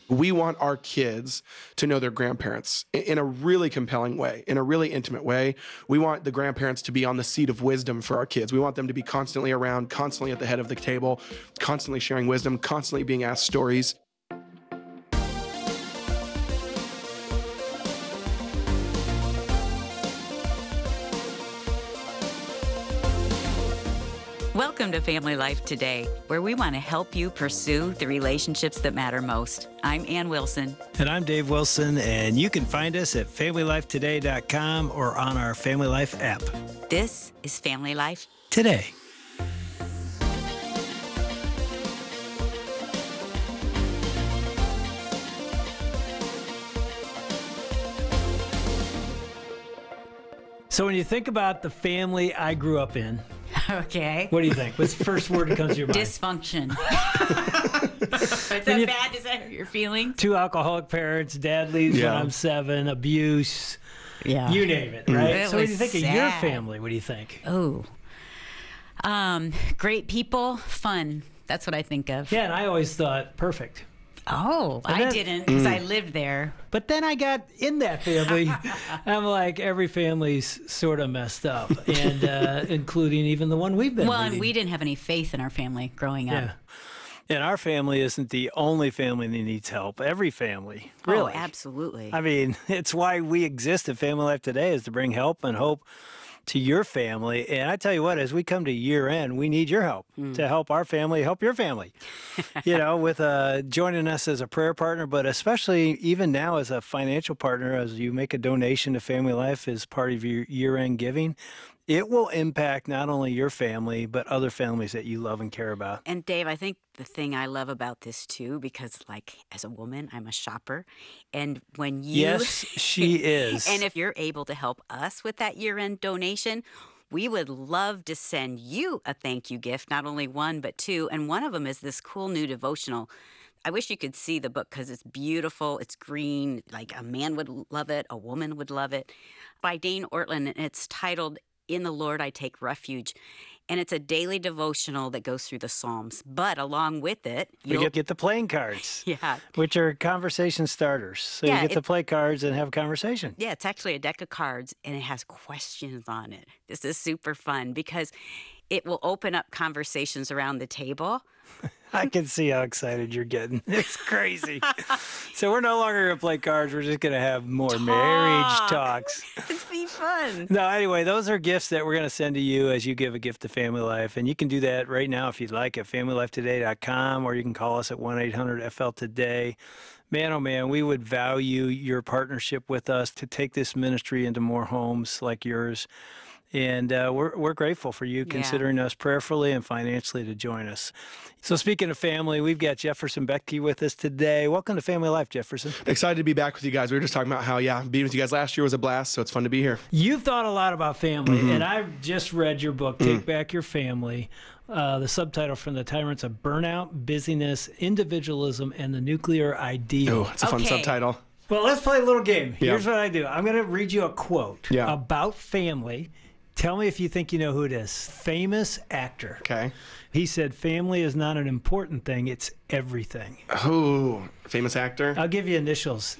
We want our kids to know their grandparents in a really compelling way, in a really intimate way. We want the grandparents to be on the seat of wisdom for our kids. We want them to be constantly around, constantly at the head of the table, constantly sharing wisdom, constantly being asked stories. Welcome to Family Life Today, where we want to help you pursue the relationships that matter most. I'm Ann Wilson. And I'm Dave Wilson, and you can find us at FamilyLifeToday.com or on our Family Life app. This is Family Life Today. So when you think about the family I grew up in, Okay. what do you think? What's the first word that comes to your mind? Dysfunction. Is that bad? Is that what you're feeling? 2 alcoholic parents, dad leaves when I'm 7, abuse, you name it, right? It So when was you think of your sad. family, what do you think? Oh. Great people, fun. That's what I think of. Yeah, and I always thought perfect. Oh, And I then- didn't because I lived there. But then I got in that family. I'm like, every family's sort of messed up, and including even the one we've been Well, leading. and we didn't have any faith in our family growing up. Yeah. And our family isn't the only family that needs help. Every family, really. Oh, absolutely. I mean, it's why we exist at Family Life Today, is to bring help and hope to your family. And I tell you what, as we come to year end, we need your help to help our family, help your family, with joining us as a prayer partner, but especially even now as a financial partner, as you make a donation to Family Life as part of your year end giving. It will impact not only your family, but other families that you love and care about. And Dave, I think the thing I love about this too, because like as a woman, I'm a shopper. And when you Yes, she is. and if you're able to help us with that year-end donation, we would love to send you a thank you gift, not only one, but two. And one of them is this cool new devotional. I wish you could see the book because it's beautiful. It's green. Like a man would love it. A woman would love it. By Dane Ortland. And it's titled In the Lord I Take Refuge. And it's a daily devotional that goes through the Psalms. But along with it, We get the playing cards, yeah. which are conversation starters. So Yeah, you get to play cards and have a conversation. Yeah, it's actually a deck of cards, and it has questions on it. This is super fun because it will open up conversations around the table. I can see how excited you're getting. It's crazy. So we're no longer going to play cards. We're just going to have more marriage talks. It's be fun. No, anyway, those are gifts that we're going to send to you as you give a gift to Family Life. And you can do that right now if you'd like at FamilyLifeToday.com, or you can call us at 1-800-FL-TODAY. Man, oh man, we would value your partnership with us to take this ministry into more homes like yours. And we're grateful for you considering us prayerfully and financially to join us. So speaking of family, we've got Jefferson Becky with us today. Welcome to Family Life, Jefferson. Excited to be back with you guys. We were just talking about how, being with you guys last year was a blast, so it's fun to be here. You've thought a lot about family, and I've just read your book, Take Back Your Family. The subtitle, From the Tyrants of Burnout, Busyness, Individualism, and the Nuclear Ideal. Oh, it's a fun subtitle. Well, let's play a little game. Here's what I do. I'm going to read you a quote about family. Tell me if you think you know who it is. Famous actor. Okay. He said, family is not an important thing, it's everything. Oh, famous actor? I'll give you initials.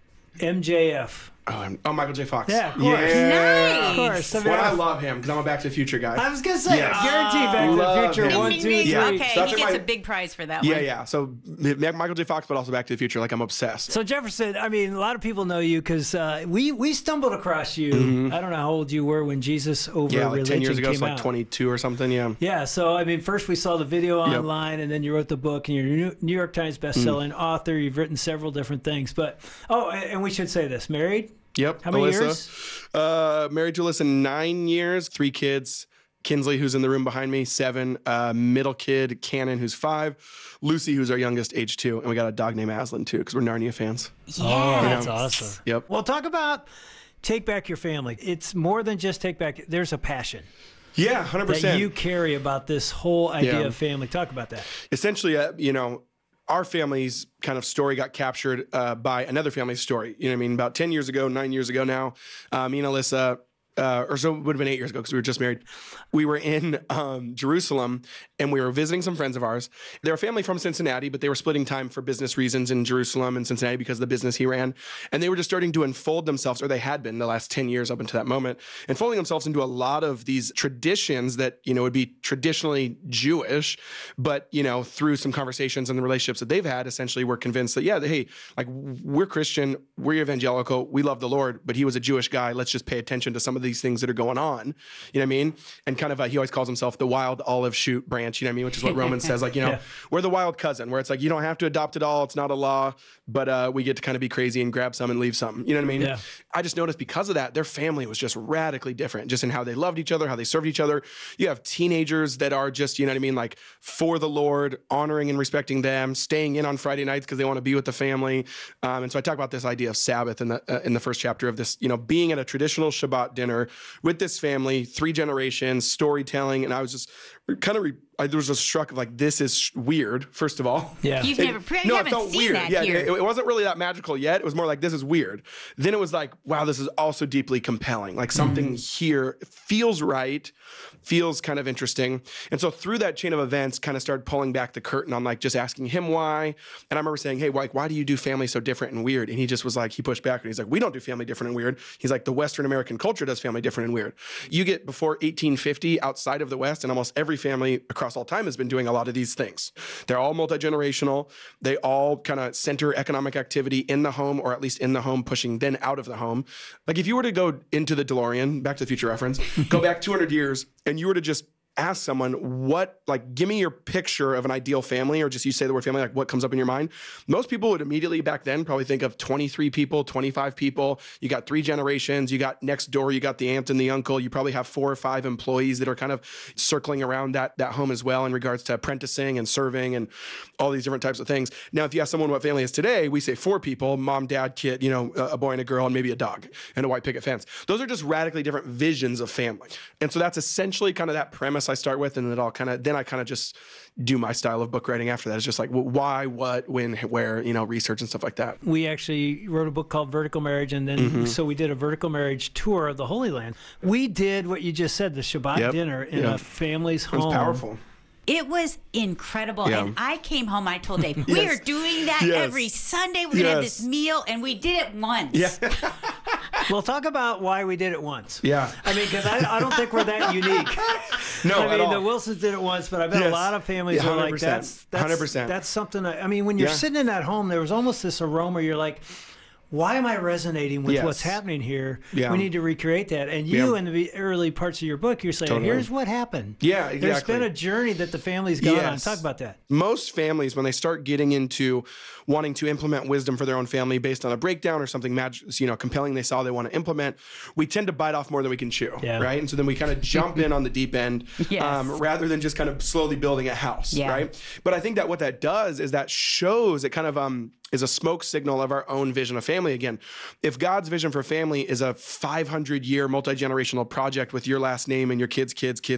MJF. Oh, Michael J. Fox. Yeah, of course. Yeah. Of course. Well, I love him because I'm a Back to the Future guy. I was going to say, Yes. guaranteed Back to Love the Future. him. 1, 2, 3. Yeah. Okay, So that's he gets my- a big prize for that Yeah, one. yeah. So Michael J. Fox, but also Back to the Future. Like, I'm obsessed. So Jefferson, I mean, a lot of people know you because we stumbled across you. I don't know how old you were when Jesus Over like Religion 10 years ago, came so like out. 22 or something, Yeah, so I mean, first we saw the video online, and then you wrote the book, and you're a New York Times bestselling author. You've written several different things, but and we should say this: married. Yep. How many Alyssa. years? Married to Alyssa 9 years, 3 kids. Kinsley, who's in the room behind me, 7. Middle kid, Cannon, who's 5. Lucy, who's our youngest, age 2. And we got a dog named Aslan, too, because we're Narnia fans. Yeah. Oh, that's awesome. Yep. Well, talk about Take Back Your Family. It's more than just take back. There's a passion Yeah, 100%. that you carry about this whole idea of family. Talk about that. Essentially, our family's kind of story got captured by another family's story. You know what I mean? About 10 years ago, 9 years ago now, me and Alyssa or so it would have been 8 years ago because we were just married. We were in Jerusalem and we were visiting some friends of ours. They're a family from Cincinnati, but they were splitting time for business reasons in Jerusalem and Cincinnati because of the business he ran. And they were just starting to unfold themselves, or they had been the last 10 years up until that moment, unfolding themselves into a lot of these traditions that, would be traditionally Jewish, but, through some conversations and the relationships that they've had, essentially we're convinced that, hey, like we're Christian, we're evangelical, we love the Lord, but he was a Jewish guy. Let's just pay attention to some of these things that are going on. You know what I mean? And kind of, he always calls himself the wild olive shoot branch, you know what I mean? Which is what Romans says, like, we're the wild cousin, where it's like, you don't have to adopt it all. It's not a law, but we get to kind of be crazy and grab some and leave some. You know what I mean? Yeah. I just noticed because of that, their family was just radically different, just in how they loved each other, how they served each other. You have teenagers that are just, you know what I mean? Like for the Lord, honoring and respecting them, staying in on Friday nights because they want to be with the family. And so I talk about this idea of Sabbath in the first chapter of this, being at a traditional Shabbat dinner with this family, 3 generations, storytelling. And I was just kind of, I was just struck of like, this is weird, first of all. Yeah. You haven't felt seen weird. that Yeah, here. it wasn't really that magical yet. It was more like, this is weird. Then it was like, wow, this is also deeply compelling. Like something here feels right, feels kind of interesting. And so through that chain of events, kind of started pulling back the curtain on like just asking him why. And I remember saying, hey, like, why do you do family so different and weird? And he just was like, he pushed back and he's like, we don't do family different and weird. He's like, the Western American culture does family different and weird. You get before 1850 outside of the West, and almost every family across all time has been doing a lot of these things. They're all multi-generational. They all kind of center economic activity in the home, or at least in the home, pushing then out of the home. Like if you were to go into the DeLorean, Back to the Future reference, go back 200 years, and you were to just ask someone give me your picture of an ideal family, or just you say the word family, like what comes up in your mind? Most people would immediately back then probably think of 23 people, 25 people. You got 3 generations. You got next door, you got the aunt and the uncle. You probably have 4 or 5 employees that are kind of circling around that home as well in regards to apprenticing and serving and all these different types of things. Now, if you ask someone what family is today, we say 4 people, mom, dad, kid, a boy and a girl, and maybe a dog and a white picket fence. Those are just radically different visions of family. And so that's essentially kind of that premise I start with, and then I kind of just do my style of book writing after that. It's just like, well, why, what, when, where, research and stuff like that. We actually wrote a book called Vertical Marriage, and then so we did a vertical marriage tour of the Holy Land. We did what you just said, the Shabbat dinner in a family's home. It was powerful. It was incredible. Yeah. And I came home, I told Dave, we are doing that every Sunday. We're going to have this meal, and we did it once. Yeah. Well, talk about why we did it once. Yeah. I mean, because I don't think we're that unique. No, I mean, the Wilsons did it once, but I bet a lot of families are like, that's 100%. That's something. I mean, when you're sitting in that home, there was almost this aroma. You're like, why am I resonating with what's happening here? Yeah. We need to recreate that. And you, in the early parts of your book, you're saying, here's what happened. Yeah, exactly. There's been a journey that the family's gone on. Talk about that. Most families, when they start getting into wanting to implement wisdom for their own family based on a breakdown or something compelling they saw they want to implement, we tend to bite off more than we can chew, right? And so then we kind of jump in on the deep end rather than just kind of slowly building a house, right? But I think that what that does is that shows, it kind of is a smoke signal of our own vision of family again. If God's vision for family is a 500-year multi-generational project with your last name and your kids,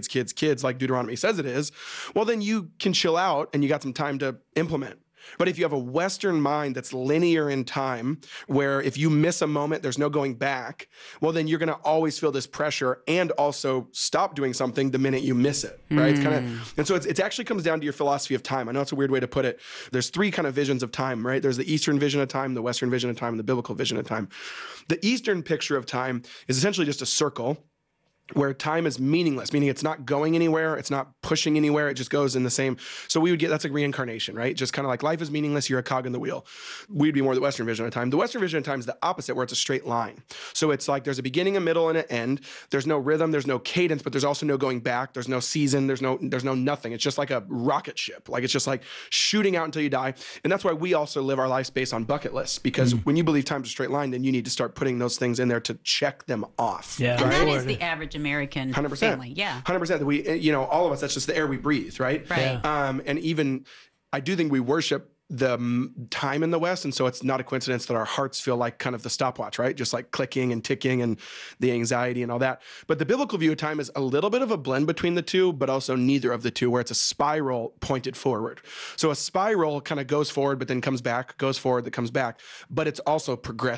like Deuteronomy says it is, well, then you can chill out and you got some time to implement. But if you have a Western mind that's linear in time, where if you miss a moment, there's no going back, well, then you're going to always feel this pressure and also stop doing something the minute you miss it, right? It's kind of, and so it actually comes down to your philosophy of time. I know it's a weird way to put it. There's 3 kind of visions of time, right? There's the Eastern vision of time, the Western vision of time, and the biblical vision of time. The Eastern picture of time is essentially just a circle where time is meaningless, meaning it's not going anywhere, it's not pushing anywhere, it just goes in the same. So we would get, that's like reincarnation, right? Just kind of like life is meaningless, you're a cog in the wheel. We'd be more the Western vision of time. The Western vision of time is the opposite, where it's a straight line. So it's like there's a beginning, a middle, and an end. There's no rhythm, there's no cadence, but there's also no going back. There's no season, there's no nothing. It's just like a rocket ship. Like it's just like shooting out until you die. And that's why we also live our lives based on bucket lists, because when you believe time's a straight line, then you need to start putting those things in there to check them off. Yeah. And that is the average American 100%. family. Yeah. 100%. We, all of us, that's just the air we breathe, right? Right. And even, I do think we worship the time in the West, and so it's not a coincidence that our hearts feel like kind of the stopwatch, right? Just like clicking and ticking and the anxiety and all that. But the biblical view of time is a little bit of a blend between the two, but also neither of the two, where it's a spiral pointed forward. So a spiral kind of goes forward, but then comes back, goes forward, that comes back, but it's also progressing.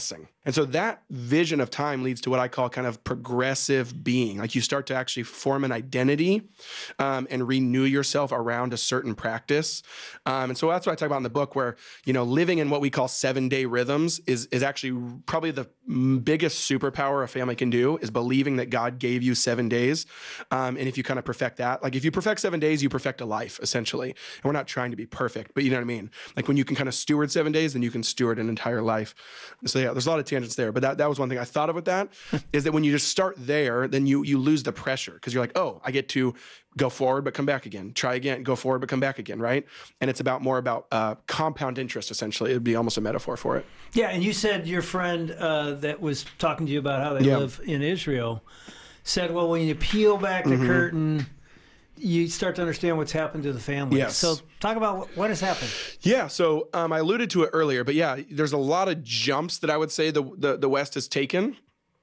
And so that vision of time leads to what I call kind of progressive being. Like you start to actually form an identity and renew yourself around a certain practice. And so that's what I talk about in the book, where, living in what we call 7-day rhythms is actually probably the biggest superpower a family can do, is believing that God gave you 7 days. And if you kind of perfect that, like if you perfect 7 days, you perfect a life, essentially. And we're not trying to be perfect, but you know what I mean? Like when you can kind of steward 7 days, then you can steward an entire life. So yeah, there's a lot of tangents there, but that was one thing I thought of with that is that when you just start there, then you lose the pressure, because you're like, oh, I get to go forward, but come back again, try again, go forward, but come back again, right? And it's more about compound interest, essentially. It'd be almost a metaphor for it. Yeah, and you said your friend that was talking to you about how they live in Israel said, well, when you peel back the curtain, you start to understand what's happened to the family. Yes. So talk about what has happened. Yeah, so I alluded to it earlier, but yeah, there's a lot of jumps that I would say the West has taken.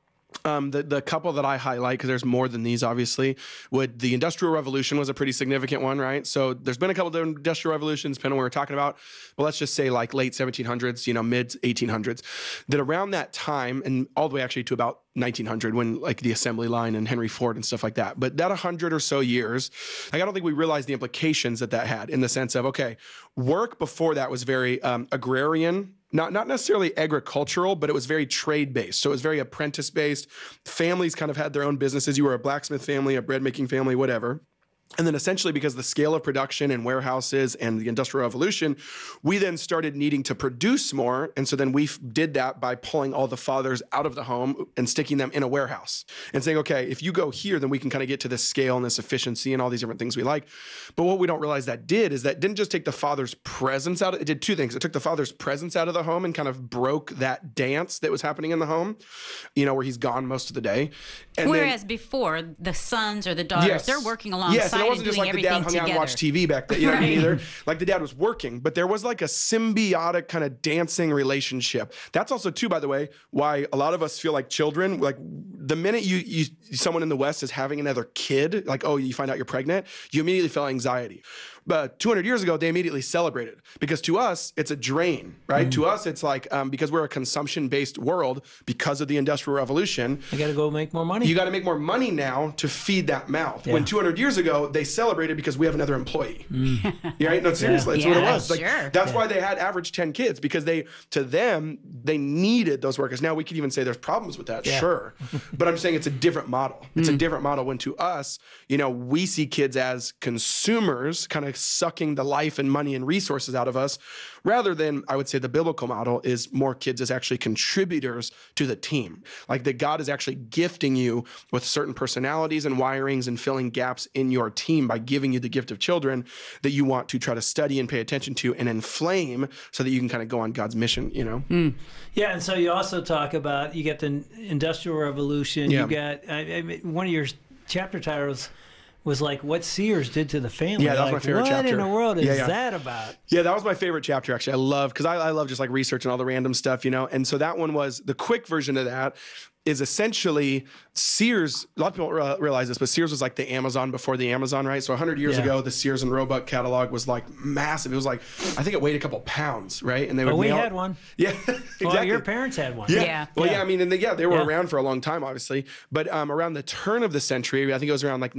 The couple that I highlight, because there's more than these, obviously, the Industrial Revolution was a pretty significant one, right? So there's been a couple of industrial revolutions, depending on what we're talking about, but let's just say like late 1700s, mid 1800s, that around that time, and all the way actually to about 1900, when like the assembly line and Henry Ford and stuff like that. But that 100 or so years, like I don't think we realized the implications that had, in the sense of, okay, work before that was very agrarian, not necessarily agricultural, but it was very trade-based. So it was very apprentice-based. Families kind of had their own businesses. You were a blacksmith family, a bread-making family, whatever. And then essentially, because the scale of production and warehouses and the Industrial Revolution, we then started needing to produce more. And so then we did that by pulling all the fathers out of the home and sticking them in a warehouse and saying, okay, if you go here, then we can kind of get to this scale and this efficiency and all these different things we like. But what we don't realize that didn't just take the father's presence out. It did two things. It took the father's presence out of the home and kind of broke that dance that was happening in the home, where he's gone most of the day. And whereas before, the sons or the daughters, they're working alongside. Yes, and it wasn't just like the dad hung out and watched TV back then. You know what I mean? Either. Like the dad was working, but there was like a symbiotic kind of dancing relationship. That's also too, by the way, why a lot of us feel like children. Like the minute you someone in the West is having another kid, like, oh, you find out you're pregnant, you immediately feel anxiety. But 200 years ago, they immediately celebrated, because to us, it's a drain, right? To us, it's like, because we're a consumption-based world, because of the Industrial Revolution. I got to go make more money. You got to make more money now to feed that mouth. Yeah. When 200 years ago, they celebrated because we have another employee. Right? No, seriously, that's what it was. Like, sure. That's why they had average 10 kids, because to them, they needed those workers. Now, we could even say there's problems with that, sure. But I'm saying it's a different model. It's a different model when to us, we see kids as consumers, kind of sucking the life and money and resources out of us, rather than, I would say, the biblical model is more kids as actually contributors to the team. Like that God is actually gifting you with certain personalities and wirings and filling gaps in your team by giving you the gift of children that you want to try to study and pay attention to and inflame, so that you can kind of go on God's mission, Yeah, and so you also talk about, you get the Industrial Revolution, you got, one of your chapter titles was like, what Sears did to the family. Yeah, that was my favorite chapter. What in the world is that about? Yeah, that was my favorite chapter, actually. Because I love just like researching all the random stuff, And so that one was, the quick version of that is essentially Sears. A lot of people realize this, but Sears was like the Amazon before the Amazon, right? So 100 years ago, the Sears and Roebuck catalog was like massive. It was like, I think it weighed a couple pounds, right? And they would we had one. Yeah, exactly. Well, your parents had one. Yeah. Well, I mean, and they were around for a long time, obviously. But around the turn of the century, I think it was around like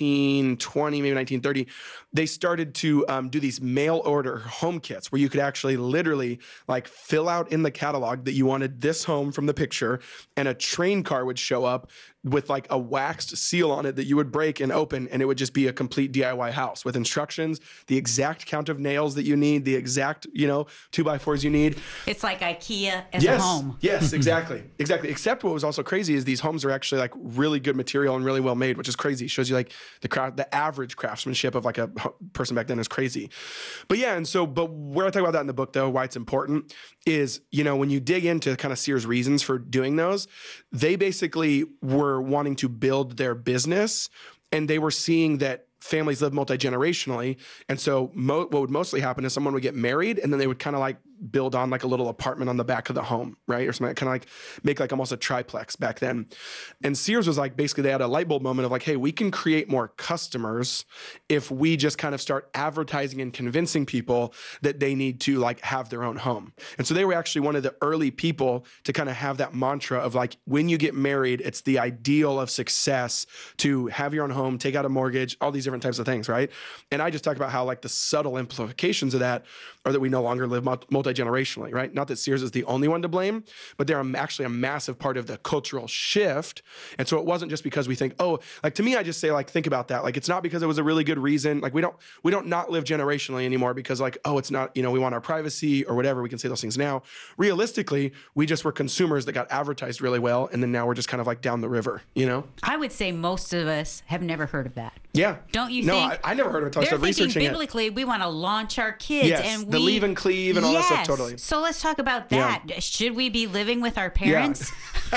1920, maybe 1930, they started to do these mail order home kits where you could actually literally like fill out in the catalog that you wanted this home from the picture, and a train car would show up with like a waxed seal on it that you would break and open, and it would just be a complete DIY house with instructions, the exact count of nails that you need, the exact, 2x4s you need. It's like IKEA as a home. Yes, exactly. Except what was also crazy is these homes are actually like really good material and really well made, which is crazy. It shows you like the average craftsmanship of like a person back then is crazy. But where I talk about that in the book, though, why it's important is, when you dig into kind of Sears' reasons for doing those, they basically were wanting to build their business, and they were seeing that families live multi-generationally. And so what would mostly happen is someone would get married, and then they would kind of like build on like a little apartment on the back of the home, right? Or something, kind of like make like almost a triplex back then. And Sears was like, basically they had a light bulb moment of like, hey, we can create more customers if we just kind of start advertising and convincing people that they need to like have their own home. And so they were actually one of the early people to kind of have that mantra of like, when you get married, it's the ideal of success to have your own home, take out a mortgage, all these different types of things, right? And I just talked about how like the subtle implications of that are that we no longer live multi-generationally, right? Not that Sears is the only one to blame, but they're actually a massive part of the cultural shift. And so it wasn't just because we think, oh, like to me, I just say like, think about that. Like, it's not because it was a really good reason. Like we don't not live generationally anymore because like, oh, it's not, we want our privacy or whatever. We can say those things now. Realistically, we just were consumers that got advertised really well. And then now we're just kind of like down the river, I would say most of us have never heard of that. Yeah. Don't you think? No, I never heard of it until I started researching it. Biblically, we want to launch our kids. Yes, and the leave and cleave and all that stuff, totally. So let's talk about that. Yeah. Should we be living with our parents?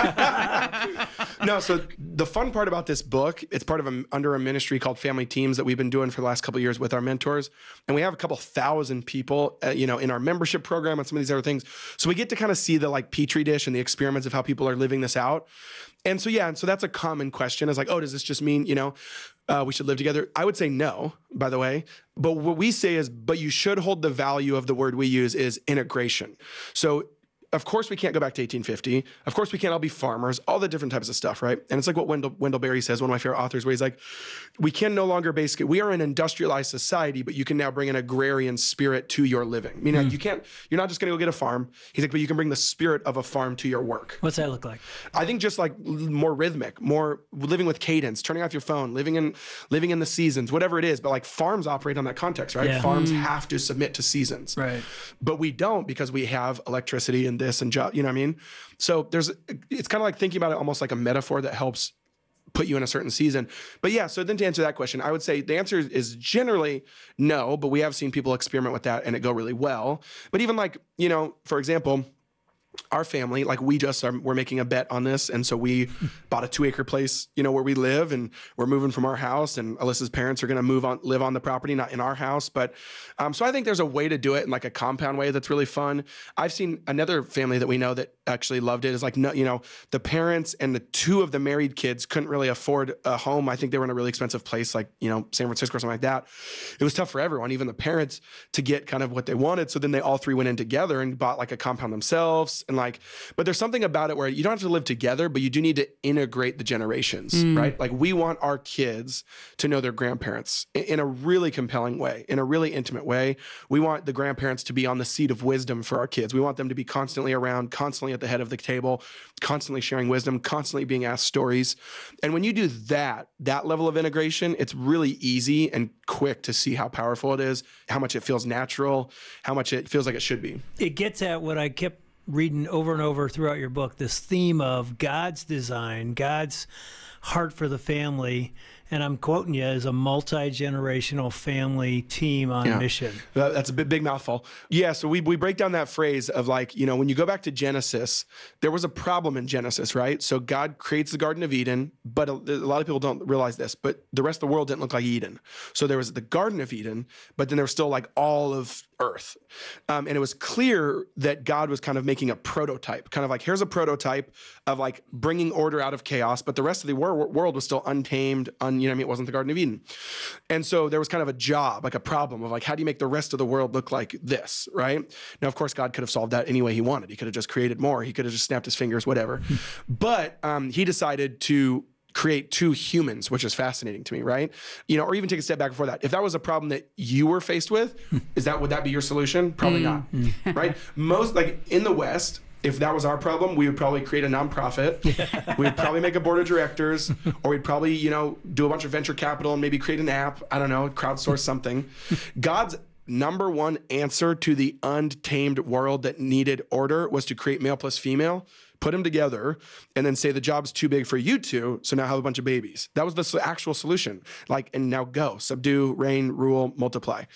Yeah. No, so the fun part about this book, it's part of under a ministry called Family Teams that we've been doing for the last couple of years with our mentors. And we have a couple thousand people, in our membership program and some of these other things. So we get to kind of see the like Petri dish and the experiments of how people are living this out. And so, so that's a common question is like, oh, does this just mean, we should live together? I would say no, by the way. But what we say is, but you should hold the value of the word we use is integration. So of course we can't go back to 1850. Of course we can't all be farmers, all the different types of stuff, right? And it's like what Wendell Berry says, one of my favorite authors, where he's like, we can no longer we are an industrialized society, but you can now bring an agrarian spirit to your living. You're not just gonna go get a farm. He's like, but you can bring the spirit of a farm to your work. What's that look like? I think just like more rhythmic, more living with cadence, turning off your phone, living in the seasons, whatever it is. But like farms operate on that context, right? Yeah. Farms have to submit to seasons. Right. But we don't because we have electricity and this and job, you know what I mean? So it's kind of like thinking about it almost like a metaphor that helps put you in a certain season. But yeah, so then to answer that question, I would say the answer is generally no, but we have seen people experiment with that and it go really well. But even like, for example, our family, like we're making a bet on this. And so we bought a 2-acre place, where we live, and we're moving from our house, and Alyssa's parents are going to live on the property, not in our house. But so I think there's a way to do it in like a compound way that's really fun. I've seen another family that we know that actually loved it is like, no, the parents and the 2 of the married kids couldn't really afford a home. I think they were in a really expensive place, like, San Francisco or something like that. It was tough for everyone, even the parents, to get kind of what they wanted. So then they all 3 went in together and bought like a compound themselves. And like, but there's something about it where you don't have to live together, but you do need to integrate the generations, right? Like we want our kids to know their grandparents in a really compelling way, in a really intimate way. We want the grandparents to be on the seat of wisdom for our kids. We want them to be constantly around, constantly at the head of the table, constantly sharing wisdom, constantly being asked stories. And when you do that level of integration, it's really easy and quick to see how powerful it is, how much it feels natural, how much it feels like it should be. It gets at what I kept reading over and over throughout your book, this theme of God's design, God's heart for the family. And I'm quoting you as a multi-generational family team on mission. That's a big mouthful. Yeah, so we break down that phrase of like, when you go back to Genesis, there was a problem in Genesis, right? So God creates the Garden of Eden, but a lot of people don't realize this, but the rest of the world didn't look like Eden. So there was the Garden of Eden, but then there was still like all of earth. And it was clear that God was kind of making a prototype, kind of like, here's a prototype of like bringing order out of chaos, but the rest of the world was still untamed, it wasn't the Garden of Eden. And so there was kind of a job, like a problem of like, how do you make the rest of the world look like this, right? Now, of course, God could have solved that any way he wanted. He could have just created more. He could have just snapped his fingers, whatever. But he decided to create 2 humans, which is fascinating to me, right? Or even take a step back before that. If that was a problem that you were faced with, would that be your solution? Probably not, right? Most, like in the West, if that was our problem, we would probably create a nonprofit. We would probably make a board of directors, or we'd probably, do a bunch of venture capital and maybe create an app. I don't know, crowdsource something. God's number one answer to the untamed world that needed order was to create male plus female, put them together, and then say the job's too big for you 2, so now have a bunch of babies. That was the actual solution. Like, and now go, subdue, reign, rule, multiply.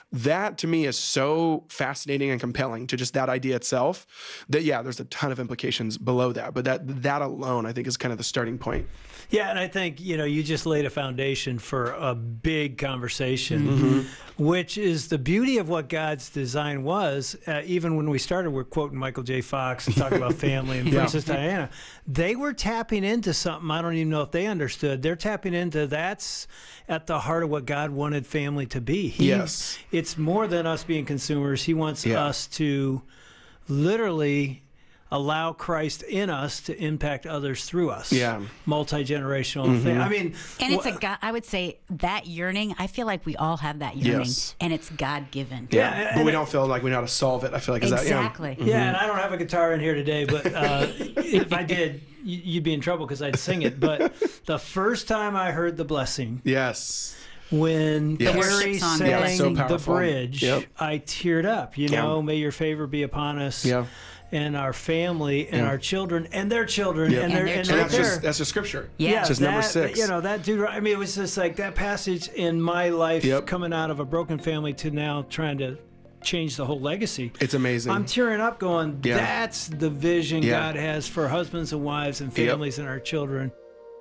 That to me is so fascinating and compelling to just that idea itself that, yeah, there's a ton of implications below that. But that alone, I think, is kind of the starting point. Yeah, and I think, you just laid a foundation for a big conversation, which is the beauty of what God's design was. Even when we started, we're quoting Michael J. Fox and talking about family and Princess Diana. They were tapping into something I don't even know if they understood. They're tapping into that's at the heart of what God wanted family to be. Yes. It's more than us being consumers. He wants us to literally allow Christ in us to impact others through us. Yeah. Multi-generational thing. I mean, And it's God, I would say that yearning, I feel like we all have that yearning, Yes. and it's God-given. Yeah, but we don't feel like we know how to solve it. I feel like Exactly. yeah, and I don't have a guitar in here today, but if I did, you'd be in trouble because I'd sing it. But the first time I heard The Blessing, Yes. when Yes. Carrie Worship song, sang yeah, so The powerful. Bridge, Yep. I teared up. May your favor be upon us. Yeah. And our family and our children and their children Yeah. and And their their and children. their That's just scripture. Yeah. Just number 6. That dude. I mean, it was just like that passage in my life, Yep. coming out of a broken family to now trying to change the whole legacy. It's amazing. I'm tearing up, going, Yeah. that's the vision Yeah. God has for husbands and wives and Yep. families and our children.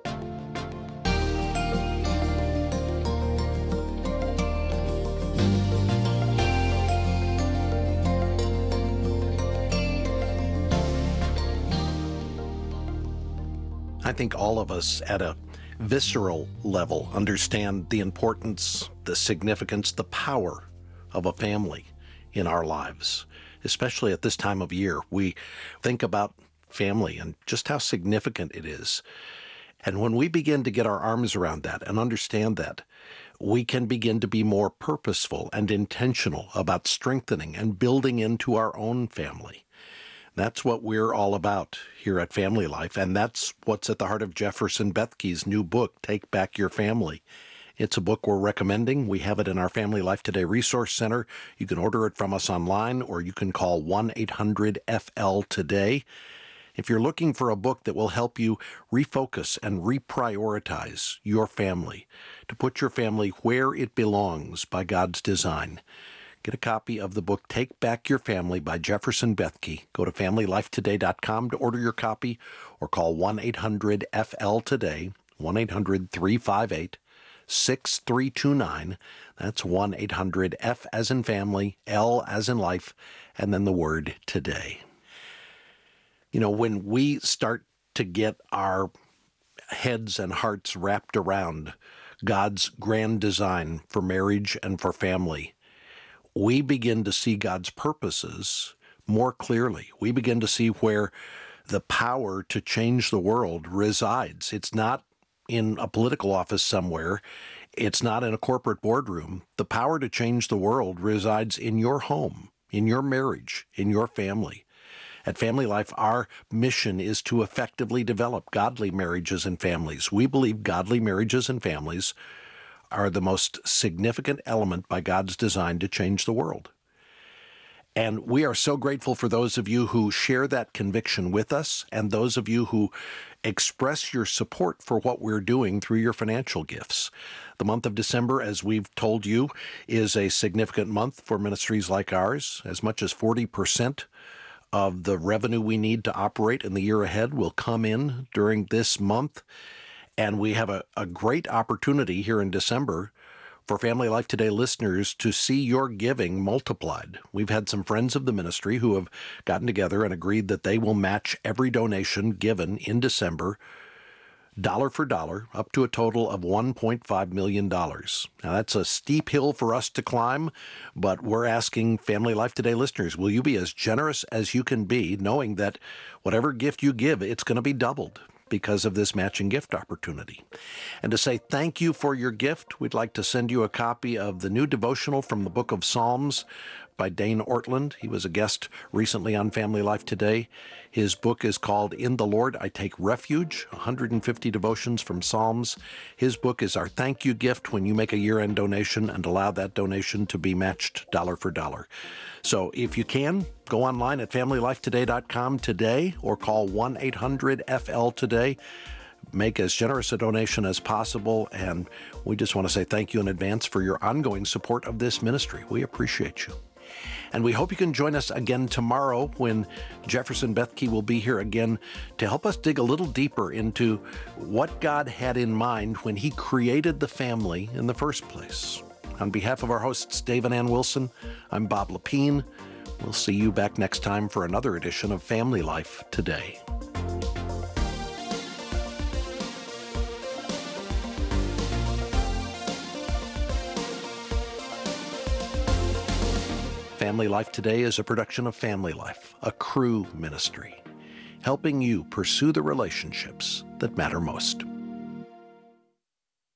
I think all of us at a visceral level understand the importance, the significance, the power of a family in our lives, especially at this time of year. We think about family and just how significant it is. And when we begin to get our arms around that and understand that, we can begin to be more purposeful and intentional about strengthening and building into our own family. That's what we're all about here at Family Life, and that's what's at the heart of Jefferson Bethke's new book, Take Back Your Family. It's a book we're recommending. We have it in our Family Life Today Resource Center. You can order it from us online, or you can call 1-800-FL-TODAY. If you're looking for a book that will help you refocus and reprioritize your family, to put your family where it belongs by God's design, get a copy of the book Take Back Your Family by Jefferson Bethke. Go to FamilyLifeToday.com to order your copy, or call 1-800-FL-TODAY, 1-800-358-6329. That's 1-800-F as in family, L as in life, and then the word today. When we start to get our heads and hearts wrapped around God's grand design for marriage and for family, we begin to see God's purposes more clearly. We begin to see where the power to change the world resides. It's not in a political office somewhere. It's not in a corporate boardroom. The power to change the world resides in your home, in your marriage, in your family. At Family Life, our mission is to effectively develop godly marriages and families. We believe godly marriages and families are the most significant element by God's design to change the world. And we are so grateful for those of you who share that conviction with us, and those of you who express your support for what we're doing through your financial gifts. The month of December, as we've told you, is a significant month for ministries like ours. As much as 40% of the revenue we need to operate in the year ahead will come in during this month. And we have a great opportunity here in December for Family Life Today listeners to see your giving multiplied. We've had some friends of the ministry who have gotten together and agreed that they will match every donation given in December, dollar for dollar, up to a total of $1.5 million. Now, that's a steep hill for us to climb, but we're asking Family Life Today listeners, will you be as generous as you can be, knowing that whatever gift you give, it's going to be doubled because of this matching gift opportunity. And to say thank you for your gift, we'd like to send you a copy of the new devotional from the Book of Psalms by Dane Ortland. He was a guest recently on Family Life Today. His book is called In the Lord I Take Refuge, 150 devotions from Psalms. His book is our thank you gift when you make a year-end donation and allow that donation to be matched dollar for dollar. So if you can, go online at FamilyLifeToday.com today or call 1-800-FL-TODAY. make as generous a donation as possible. And we just want to say thank you in advance for your ongoing support of this ministry. We appreciate you. And we hope you can join us again tomorrow when Jefferson Bethke will be here again to help us dig a little deeper into what God had in mind when he created the family in the first place. On behalf of our hosts, Dave and Ann Wilson, I'm Bob Lepine. We'll see you back next time for another edition of Family Life Today. Family Life Today is a production of Family Life, a Cru ministry, helping you pursue the relationships that matter most.